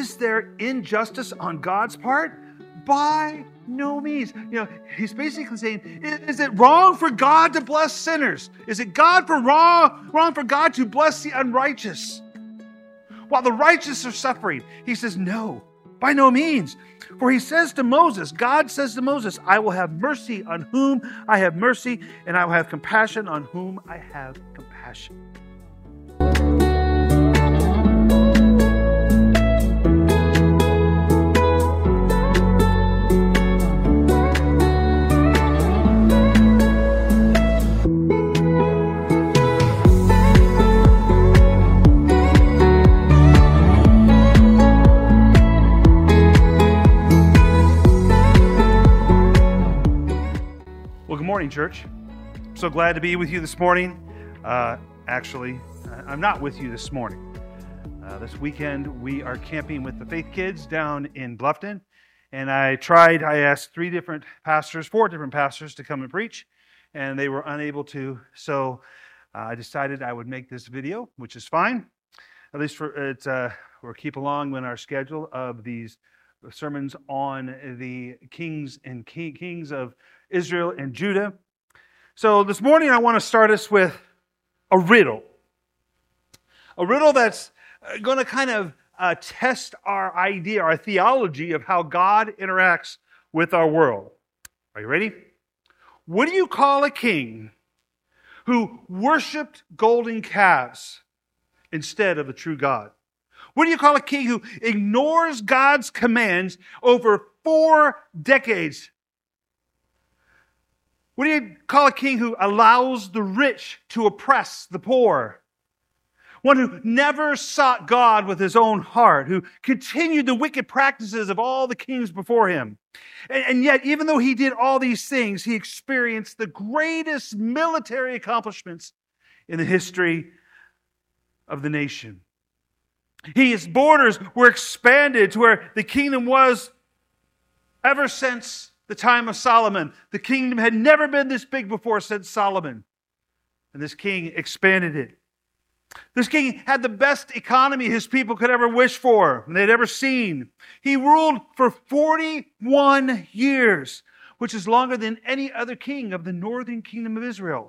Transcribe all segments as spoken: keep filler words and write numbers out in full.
Is there injustice on God's part? By no means. You know, he's basically saying, is it wrong for God to bless sinners? Is it God for wrong, wrong for God to bless the unrighteous? While the righteous are suffering, he says, no, by no means. For he says to Moses, God says to Moses, I will have mercy on whom I have mercy, and I will have compassion on whom I have compassion. Good morning, church. I'm so glad to be with you this morning. Uh, actually, I'm not with you this morning. Uh, this weekend, we are camping with the Faith Kids down in Bluffton. And I tried, I asked three different pastors, four different pastors to come and preach, and they were unable to. So uh, I decided I would make this video, which is fine. At least for it, uh, we'll keep along in our schedule of these sermons on the kings and king, kings of Israel and Judah. So this morning I want to start us with a riddle. A riddle that's going to kind of uh, test our idea, our theology of how God interacts with our world. Are you ready? What do you call a king who worshipped golden calves instead of the true God? What do you call a king who ignores God's commands over four decades? What do you call a king who allows the rich to oppress the poor? One who never sought God with his own heart, who continued the wicked practices of all the kings before him. And, and yet, even though he did all these things, he experienced the greatest military accomplishments in the history of the nation. His borders were expanded to where the kingdom was ever since the time of Solomon. The kingdom had never been this big before since Solomon. And this king expanded it. This king had the best economy his people could ever wish for and they'd ever seen. He ruled for forty-one years, which is longer than any other king of the northern kingdom of Israel.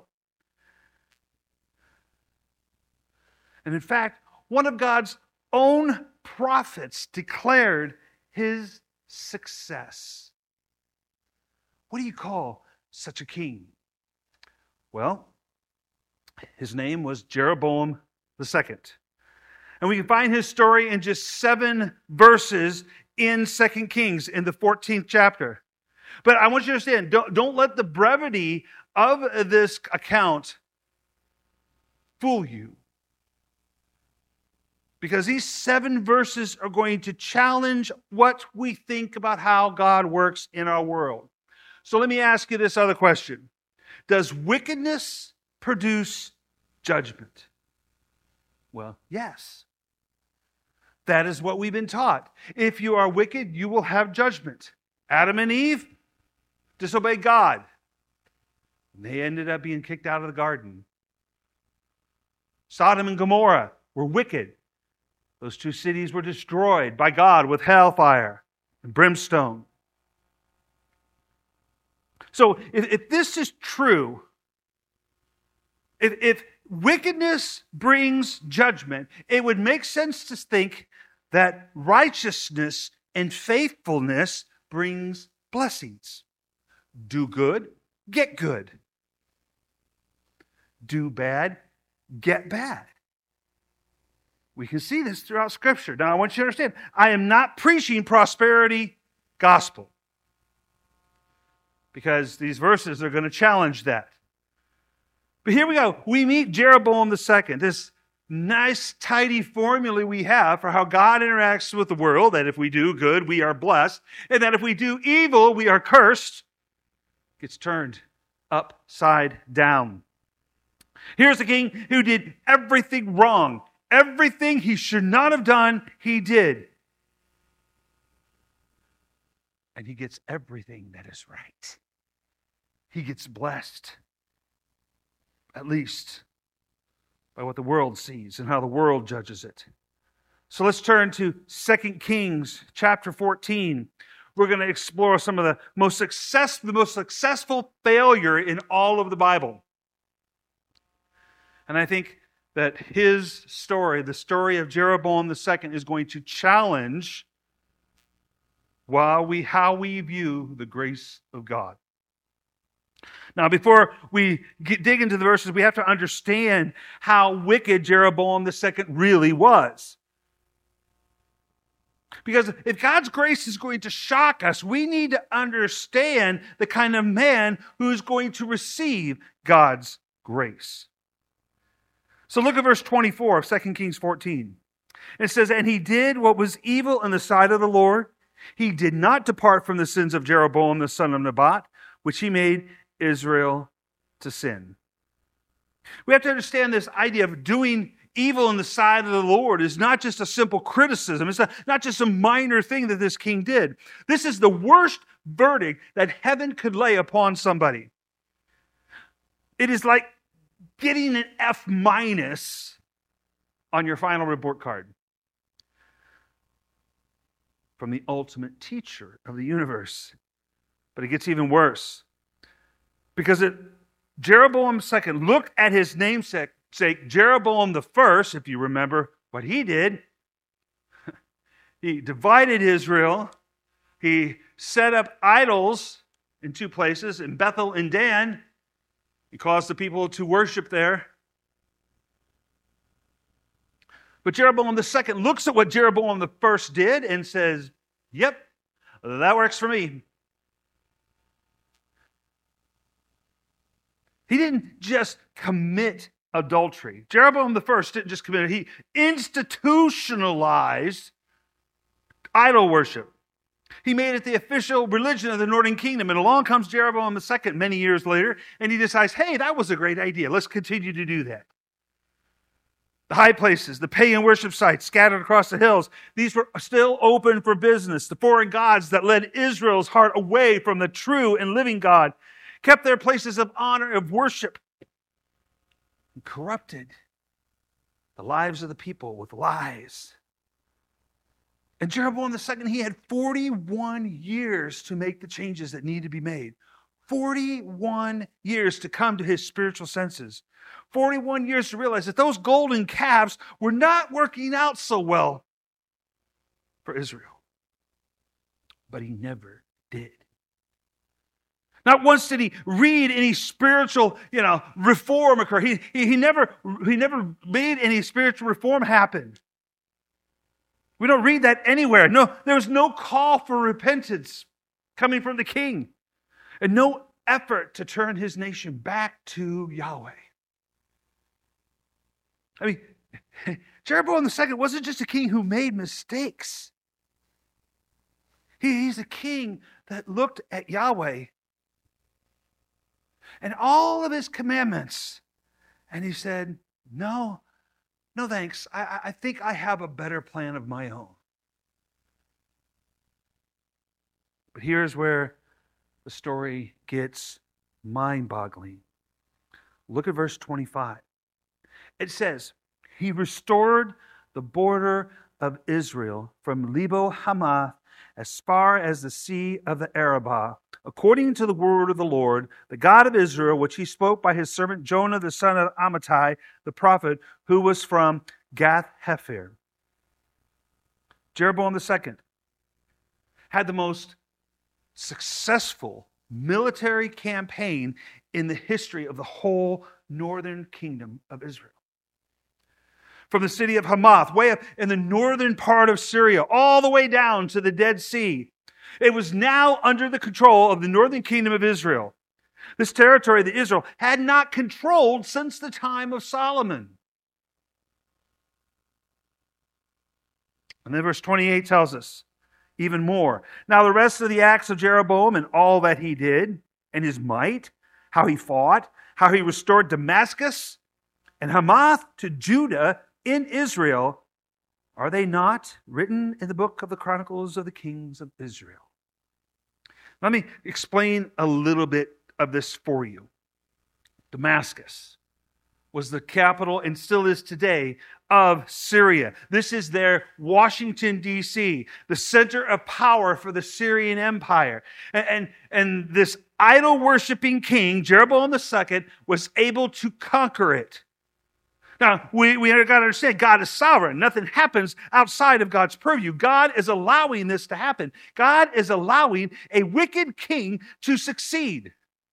And in fact, one of God's own prophets declared his success. What do you call such a king? Well, his name was Jeroboam the Second. And we can find his story in just seven verses in Second Kings in the fourteenth chapter. But I want you to understand, don't, don't let the brevity of this account fool you. Because these seven verses are going to challenge what we think about how God works in our world. So let me ask you this other question. Does wickedness produce judgment? Well, yes. That is what we've been taught. If you are wicked, you will have judgment. Adam and Eve disobeyed God. And they ended up being kicked out of the garden. Sodom and Gomorrah were wicked. Those two cities were destroyed by God with hellfire and brimstone. So if, if this is true, if, if wickedness brings judgment, it would make sense to think that righteousness and faithfulness brings blessings. Do good, get good. Do bad, get bad. We can see this throughout Scripture. Now, I want you to understand, I am not preaching prosperity gospel, because these verses are going to challenge that. But here we go. We meet Jeroboam the Second, this nice, tidy formula we have for how God interacts with the world, that if we do good, we are blessed, and that if we do evil, we are cursed, gets turned upside down. Here's a king who did everything wrong. Everything he should not have done, he did. And he gets everything that is right. He gets blessed, at least by what the world sees and how the world judges it. So let's turn to Second Kings chapter fourteen. We're going to explore some of the most success, the most successful failure in all of the Bible. And I think that his story, the story of Jeroboam the Second, is going to challenge while we, how we view the grace of God. Now, before we get, dig into the verses, we have to understand how wicked Jeroboam the Second really was. Because if God's grace is going to shock us, we need to understand the kind of man who is going to receive God's grace. So look at verse twenty-four of Second Kings fourteen. It says, "And he did what was evil in the sight of the Lord. He did not depart from the sins of Jeroboam the son of Nebat, which he made Israel to sin." We have to understand this idea of doing evil in the sight of the Lord is not just a simple criticism. It's not, not just a minor thing that this king did. This is the worst verdict that heaven could lay upon somebody. It is like getting an F minus on your final report card from the ultimate teacher of the universe. But it gets even worse. Because it, Jeroboam the Second, look at his namesake, Jeroboam the First, if you remember what he did. He divided Israel. He set up idols in two places, in Bethel and Dan. He caused the people to worship there. But Jeroboam the Second looks at what Jeroboam the First did and says, "Yep, that works for me." He didn't just commit adultery. Jeroboam the First didn't just commit it. He institutionalized idol worship. He made it the official religion of the northern kingdom. And along comes Jeroboam the Second many years later, and he decides, hey, that was a great idea. Let's continue to do that. The high places, the pagan worship sites scattered across the hills, these were still open for business. The foreign gods that led Israel's heart away from the true and living God kept their places of honor, of worship, and corrupted the lives of the people with lies. And Jeroboam the Second, he had forty-one years to make the changes that need to be made. forty-one years to come to his spiritual senses. forty-one years to realize that those golden calves were not working out so well for Israel. But he never did. Not once did he read any spiritual, you know, reform occur. He, he, he, never, he never made any spiritual reform happen. We don't read that anywhere. No, there was no call for repentance coming from the king, and no effort to turn his nation back to Yahweh. I mean, Jeroboam the Second wasn't just a king who made mistakes. He, he's a king that looked at Yahweh and all of his commandments, and he said, no, no thanks. I, I think I have a better plan of my own. But here's where the story gets mind-boggling. Look at verse twenty-five. It says, he restored the border of Israel from Lebo Hamath as far as the sea of the Arabah, according to the word of the Lord, the God of Israel, which he spoke by his servant Jonah, the son of Amittai, the prophet, who was from Gath-hepher. Jeroboam the Second had the most successful military campaign in the history of the whole northern kingdom of Israel. From the city of Hamath, way up in the northern part of Syria, all the way down to the Dead Sea. It was now under the control of the northern kingdom of Israel. This territory that Israel had not controlled since the time of Solomon. And then verse twenty-eight tells us even more. Now the rest of the acts of Jeroboam and all that he did, and his might, how he fought, how he restored Damascus and Hamath to Judah in Israel, are they not written in the book of the Chronicles of the Kings of Israel? Let me explain a little bit of this for you. Damascus was the capital, and still is today, of Syria. This is their Washington, D C, the center of power for the Syrian Empire. And, and, and this idol-worshiping king, Jeroboam the Second, was able to conquer it. Now, we, we got to understand, God is sovereign. Nothing happens outside of God's purview. God is allowing this to happen. God is allowing a wicked king to succeed.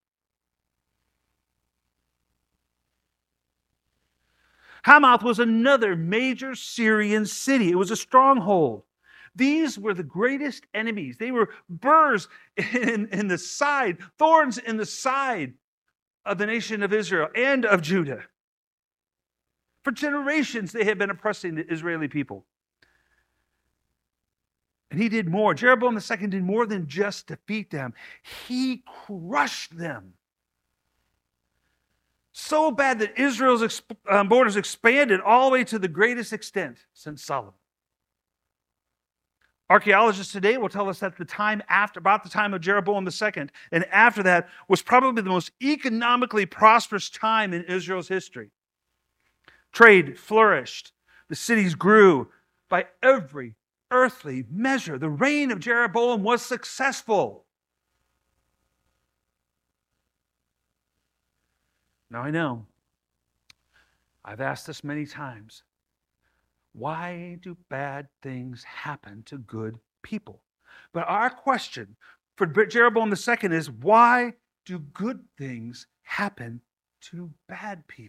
Hamath was another major Syrian city. It was a stronghold. These were the greatest enemies. They were burrs in, in the side, thorns in the side of the nation of Israel and of Judah. For generations, they had been oppressing the Israeli people. And he did more. Jeroboam the Second did more than just defeat them. He crushed them. So bad that Israel's exp- um, borders expanded all the way to the greatest extent since Solomon. Archaeologists today will tell us that the time after, about the time of Jeroboam the Second, and after that was probably the most economically prosperous time in Israel's history. Trade flourished. The cities grew by every earthly measure. The reign of Jeroboam was successful. Now I know, I've asked this many times, why do bad things happen to good people? But our question for Jeroboam the Second is, why do good things happen to bad people?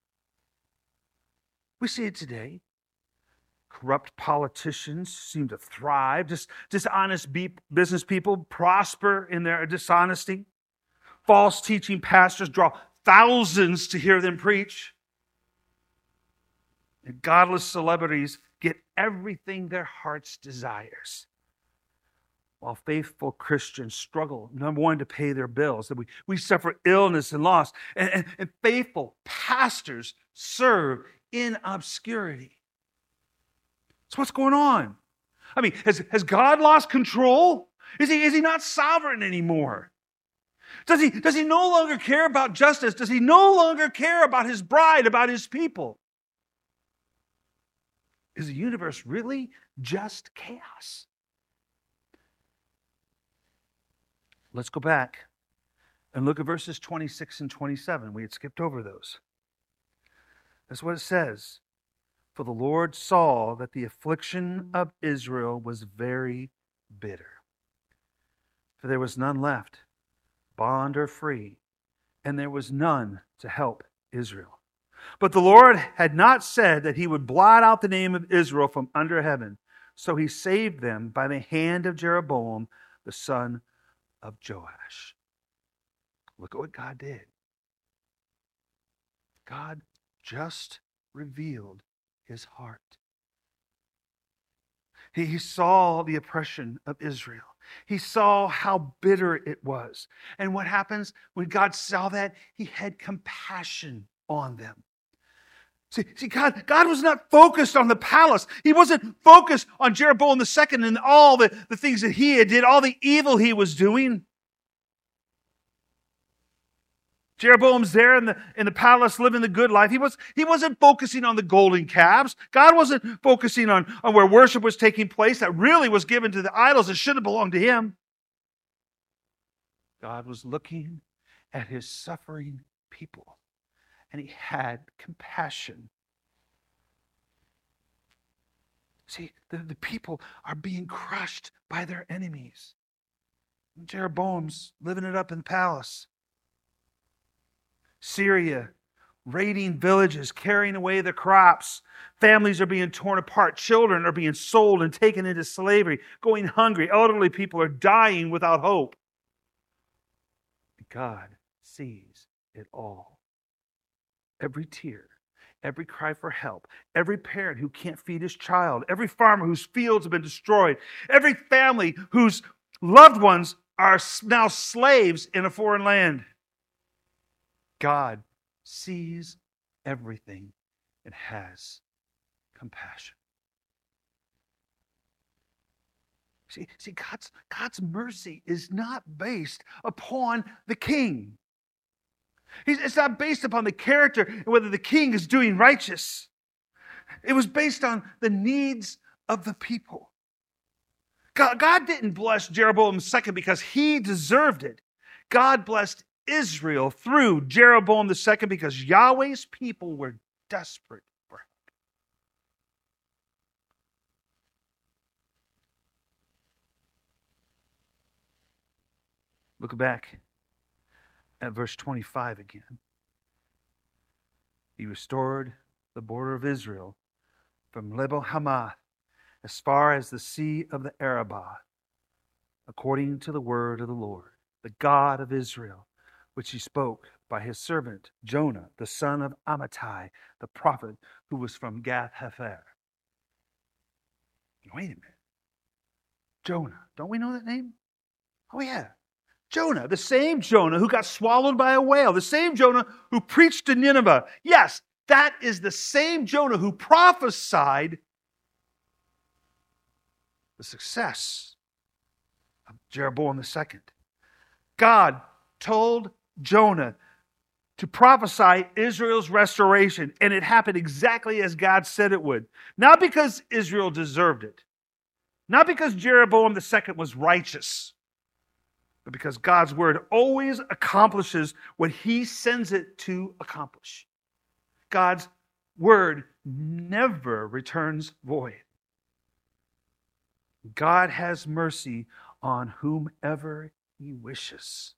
We see it today. Corrupt politicians seem to thrive. Dis- dishonest be- business people prosper in their dishonesty. False teaching pastors draw thousands to hear them preach. And godless celebrities get everything their hearts desires. While faithful Christians struggle, number one, to pay their bills. That we, we suffer illness and loss. And, and, and faithful pastors serve in obscurity. So what's going on? I mean, has, has God lost control? Is he, is he not sovereign anymore? Does he, does he no longer care about justice? Does he no longer care about his bride, about his people? Is the universe really just chaos? Let's go back and look at verses twenty-six and twenty-seven. We had skipped over those. That's what it says. For the Lord saw that the affliction of Israel was very bitter. For there was none left, bond or free, and there was none to help Israel. But the Lord had not said that he would blot out the name of Israel from under heaven. So he saved them by the hand of Jeroboam, the son of Joash. Look at what God did. God just revealed his heart. He saw the oppression of Israel. He saw how bitter it was. And what happens when God saw that? He had compassion on them. See, see God, God was not focused on the palace. He wasn't focused on Jeroboam the Second and all the, the things that he had did, all the evil he was doing. Jeroboam's there in the, in the palace living the good life. He, was, he wasn't focusing on the golden calves. God wasn't focusing on, on where worship was taking place that really was given to the idols that should have belonged to him. God was looking at his suffering people, and he had compassion. See, the, the people are being crushed by their enemies. Jeroboam's living it up in the palace. Syria, raiding villages, carrying away the crops. Families are being torn apart. Children are being sold and taken into slavery, going hungry. Elderly people are dying without hope. God sees it all. Every tear, every cry for help, every parent who can't feed his child, every farmer whose fields have been destroyed, every family whose loved ones are now slaves in a foreign land. God sees everything and has compassion. See, see God's, God's mercy is not based upon the king. It's not based upon the character and whether the king is doing righteous. It was based on the needs of the people. God, God didn't bless Jeroboam the second because he deserved it. God blessed Israel through Jeroboam the second because Yahweh's people were desperate for help. Look back at verse twenty-five again. He restored the border of Israel from Lebo Hamath as far as the sea of the Arabah, according to the word of the Lord, the God of Israel, which he spoke by his servant Jonah, the son of Amittai, the prophet, who was from Gath-hepher. Wait a minute. Jonah. Don't we know that name? Oh, yeah. Jonah, the same Jonah who got swallowed by a whale, the same Jonah who preached to Nineveh. Yes, that is the same Jonah who prophesied the success of Jeroboam the second. God told Jonah to prophesy Israel's restoration, and it happened exactly as God said it would. Not because Israel deserved it, not because Jeroboam the second was righteous, but because God's word always accomplishes what he sends it to accomplish. God's word never returns void. God has mercy on whomever he wishes.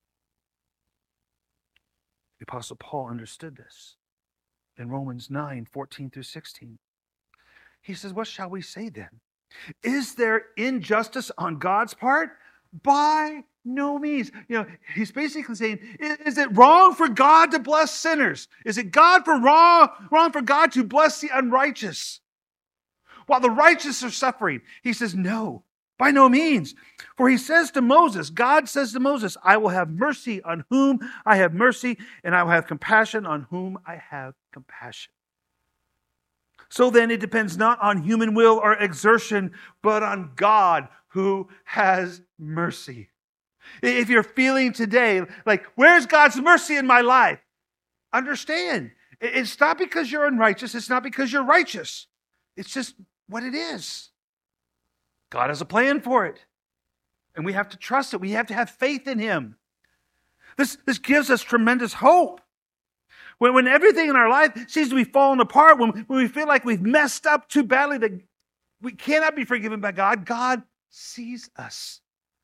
The Apostle Paul understood this in Romans nine, fourteen through sixteen. He says, what shall we say then? Is there injustice on God's part? By no means. You know, he's basically saying, is it wrong for God to bless sinners? Is it God for wrong, wrong for God to bless the unrighteous? While the righteous are suffering, he says, no, by no means. For he says to Moses, God says to Moses, I will have mercy on whom I have mercy, and I will have compassion on whom I have compassion. So then it depends not on human will or exertion, but on God who has mercy. If you're feeling today like, where's God's mercy in my life? Understand, it's not because you're unrighteous. It's not because you're righteous. It's just what it is. God has a plan for it. And we have to trust it. We have to have faith in him. This, this gives us tremendous hope. When, when everything in our life seems to be falling apart, when, when we feel like we've messed up too badly that we cannot be forgiven by God, God sees us.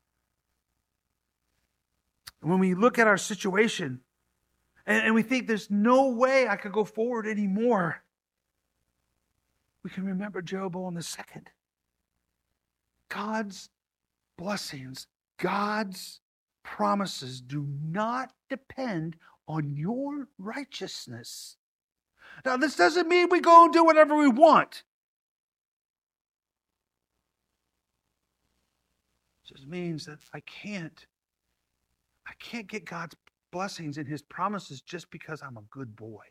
When we look at our situation and, and we think there's no way I could go forward anymore, we can remember Jeroboam the second. God's blessings, God's promises do not depend on your righteousness. Now, this doesn't mean we go and do whatever we want. It just means that I can't, I can't get God's blessings and his promises just because I'm a good boy.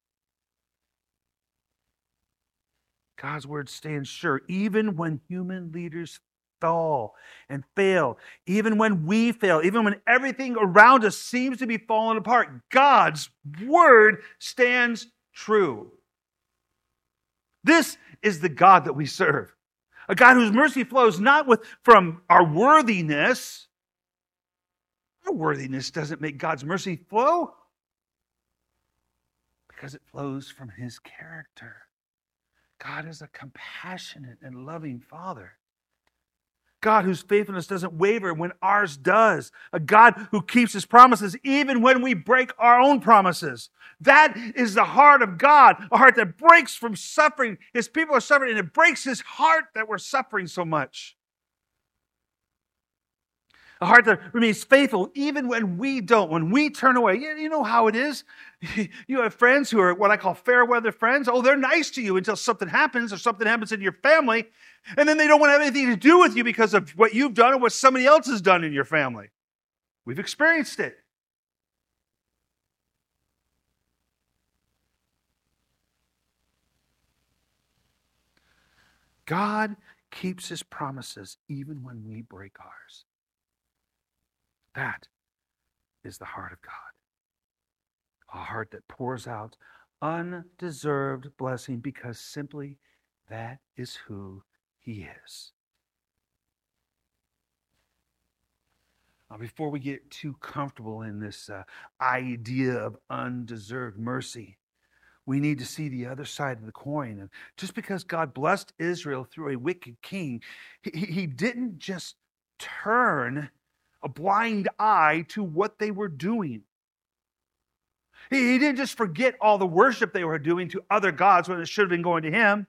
God's word stands sure, even when human leaders fall and fail, even when we fail, even when everything around us seems to be falling apart, God's word stands true. This is the God that we serve. A God whose mercy flows not with from our worthiness. Our worthiness doesn't make God's mercy flow because it flows from his character. God is a compassionate and loving Father. God whose faithfulness doesn't waver when ours does. A God who keeps his promises even when we break our own promises. That is the heart of God, a heart that breaks from suffering. His people are suffering, and it breaks his heart that we're suffering so much. A heart that remains faithful even when we don't, when we turn away. You know how it is. You have friends who are what I call fair weather friends. Oh, they're nice to you until something happens or something happens in your family. And then they don't want to have anything to do with you because of what you've done or what somebody else has done in your family. We've experienced it. God keeps his promises even when we break ours. That is the heart of God. A heart that pours out undeserved blessing because simply that is who he is. Now, before we get too comfortable in this uh, idea of undeserved mercy, we need to see the other side of the coin. And just because God blessed Israel through a wicked king, he, he didn't just turn a blind eye to what they were doing. He, he didn't just forget all the worship they were doing to other gods when it should have been going to him.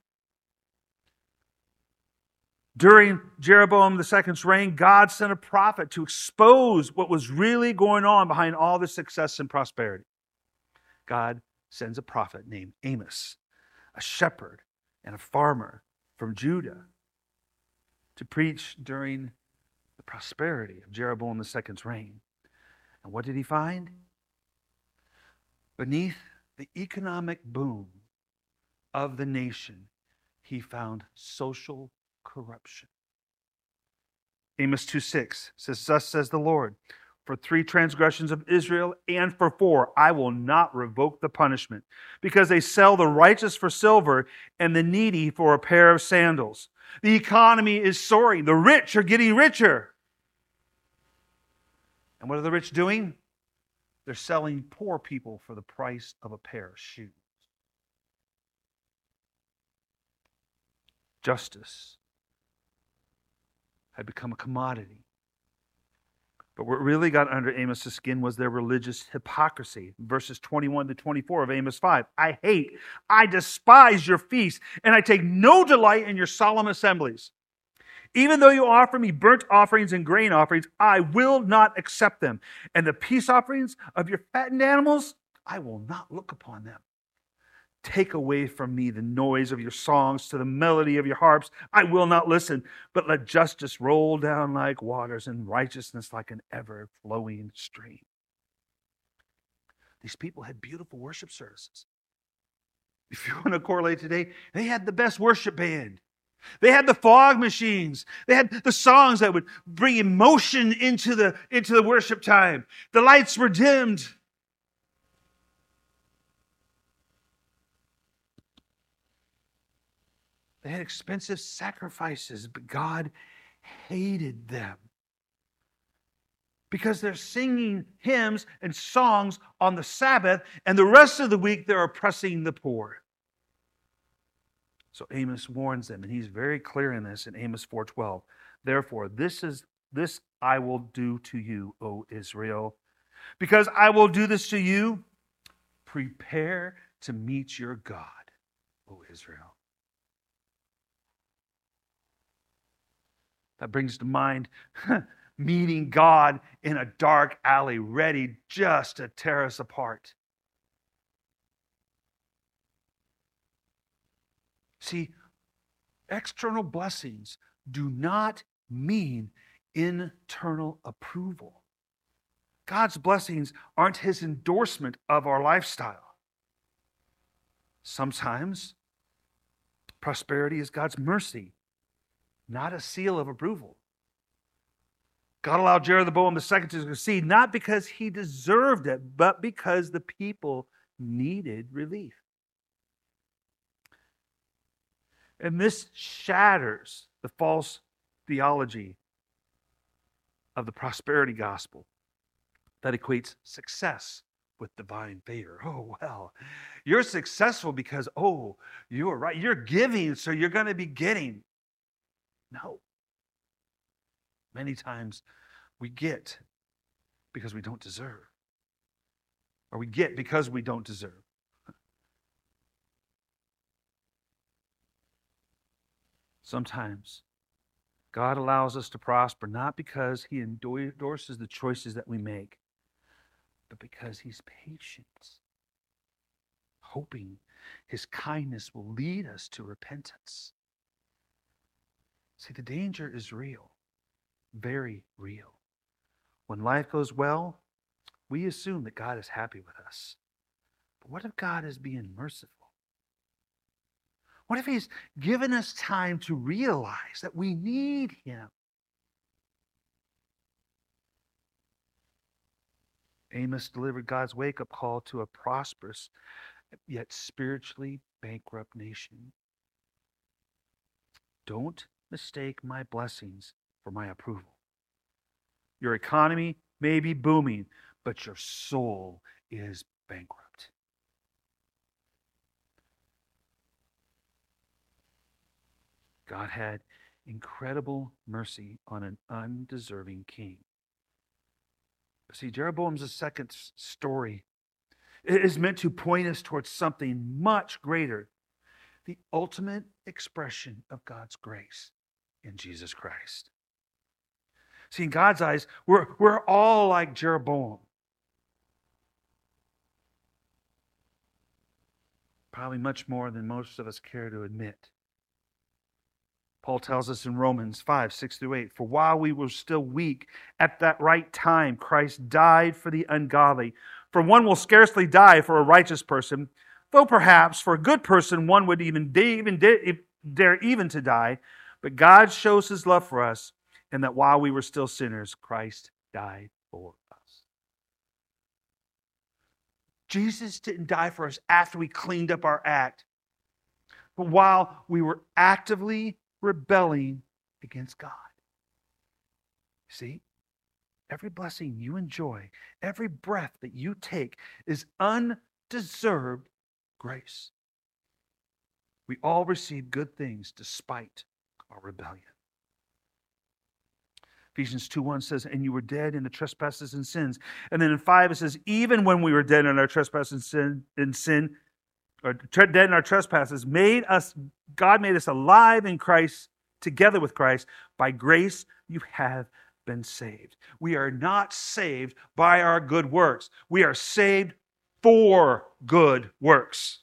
During Jeroboam the second's reign, God sent a prophet to expose what was really going on behind all the success and prosperity. God sends a prophet named Amos, a shepherd and a farmer from Judah, to preach during the prosperity of Jeroboam the second's reign. And what did he find? Beneath the economic boom of the nation, he found social corruption. Amos two six says, "Thus says the Lord, for three transgressions of Israel and for four, I will not revoke the punishment, because they sell the righteous for silver and the needy for a pair of sandals." The economy is soaring. The rich are getting richer. And what are the rich doing? They're selling poor people for the price of a pair of shoes. Justice had become a commodity. But what really got under Amos' skin was their religious hypocrisy. Verses twenty-one to twenty-four of Amos five. "I hate, I despise your feasts, and I take no delight in your solemn assemblies. Even though you offer me burnt offerings and grain offerings, I will not accept them. And the peace offerings of your fattened animals, I will not look upon them. Take away from me the noise of your songs, to the melody of your harps. I will not listen, but let justice roll down like waters and righteousness like an ever-flowing stream." These people had beautiful worship services. If you want to correlate today, they had the best worship band. They had the fog machines. They had the songs that would bring emotion into the, into the worship time. The lights were dimmed. They had expensive sacrifices, but God hated them because they're singing hymns and songs on the Sabbath, and the rest of the week they're oppressing the poor. So Amos warns them, and he's very clear in this in Amos four twelve. "Therefore, this is this I will do to you, O Israel. Because I will do this to you, prepare to meet your God, O Israel." That brings to mind meeting God in a dark alley, ready just to tear us apart. See, external blessings do not mean internal approval. God's blessings aren't his endorsement of our lifestyle. Sometimes prosperity is God's mercy, not a seal of approval. God allowed Jeroboam the second to succeed, not because he deserved it, but because the people needed relief. And this shatters the false theology of the prosperity gospel that equates success with divine favor. Oh, well, you're successful because, oh, you're right. You're giving, so you're going to be getting. No. Many times we get because we don't deserve. Or we get because we don't deserve. Sometimes God allows us to prosper not because he endorses the choices that we make, but because he's patient, hoping his kindness will lead us to repentance. See, the danger is real, very real. When life goes well, we assume that God is happy with us. But what if God is being merciful? What if he's given us time to realize that we need him? Amos delivered God's wake-up call to a prosperous yet spiritually bankrupt nation. Don't mistake my blessings for my approval. Your economy may be booming, but your soul is bankrupt. God had incredible mercy on an undeserving king. See, Jeroboam's second story is meant to point us towards something much greater, the ultimate expression of God's grace in Jesus Christ. See, in God's eyes, we're, we're all like Jeroboam. Probably much more than most of us care to admit. Paul tells us in Romans five, six through eight, for while we were still weak, at that right time, Christ died for the ungodly. For one will scarcely die for a righteous person, though perhaps for a good person one would even dare even, dare even to die. But God shows his love for us, in that while we were still sinners, Christ died for us. Jesus didn't die for us after we cleaned up our act, but while we were actively rebelling against God. See, every blessing you enjoy, every breath that you take is undeserved grace. We all receive good things despite our rebellion. Ephesians two one says, and you were dead in the trespasses and sins. And then in five it says, even when we were dead in our trespasses and sin, in sin or dead in our trespasses, made us, God made us alive in Christ, together with Christ. By grace you have been saved. We are not saved by our good works. We are saved for good works.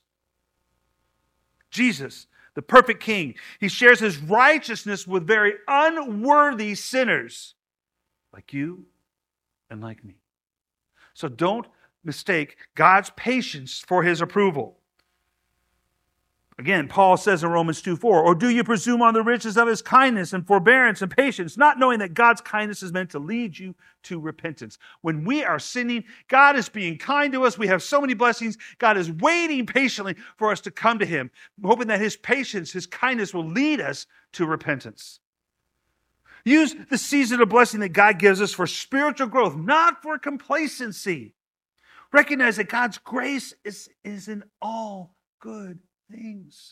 Jesus, the perfect King, he shares his righteousness with very unworthy sinners like you and like me. So don't mistake God's patience for his approval. Again, Paul says in Romans two four, or do you presume on the riches of his kindness and forbearance and patience, not knowing that God's kindness is meant to lead you to repentance? When we are sinning, God is being kind to us. We have so many blessings. God is waiting patiently for us to come to him, hoping that his patience, his kindness will lead us to repentance. Use the season of blessing that God gives us for spiritual growth, not for complacency. Recognize that God's grace is, is in all good things.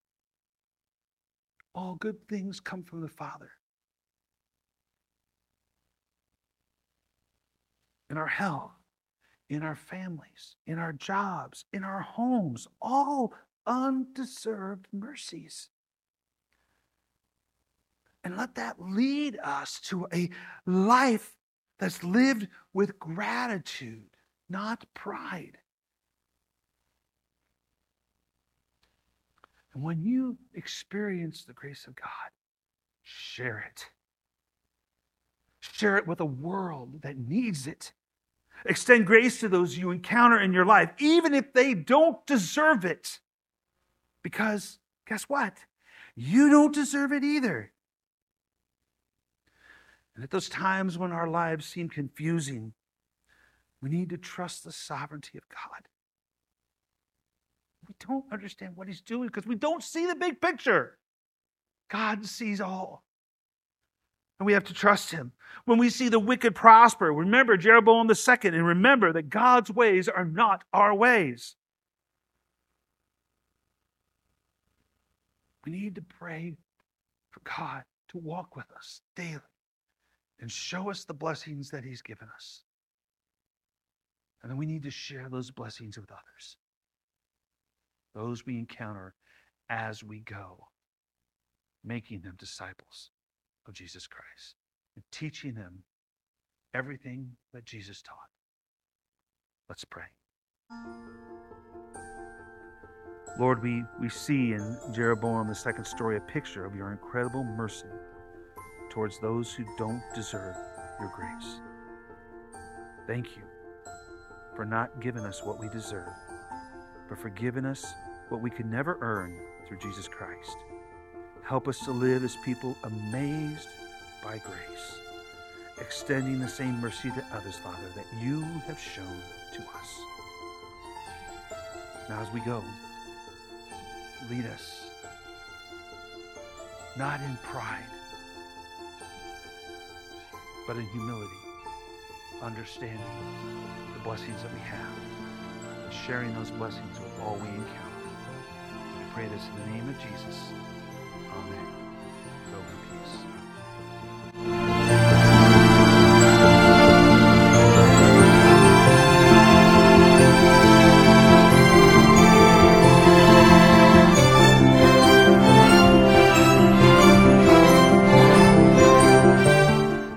All good things come from the Father. In our health, in our families, in our jobs, in our homes, all undeserved mercies. And let that lead us to a life that's lived with gratitude, not pride. And when you experience the grace of God, share it. Share it with a world that needs it. Extend grace to those you encounter in your life, even if they don't deserve it. Because guess what? You don't deserve it either. And at those times when our lives seem confusing, we need to trust the sovereignty of God. We don't understand what he's doing because we don't see the big picture. God sees all. And we have to trust him. When we see the wicked prosper, remember Jeroboam the second, and remember that God's ways are not our ways. We need to pray for God to walk with us daily and show us the blessings that he's given us. And then we need to share those blessings with others. Those we encounter as we go, making them disciples of Jesus Christ and teaching them everything that Jesus taught. Let's pray. Lord, we, we see in Jeroboam, the second story, a picture of your incredible mercy towards those who don't deserve your grace. Thank you for not giving us what we deserve, but for giving us what we could never earn through Jesus Christ. Help us to live as people amazed by grace. extending the same mercy to others, Father, that you have shown to us. Now as we go, lead us, not in pride, but in humility, understanding the blessings that we have, and sharing those blessings with all we encounter. We pray this in the name of Jesus. Amen. Go in peace.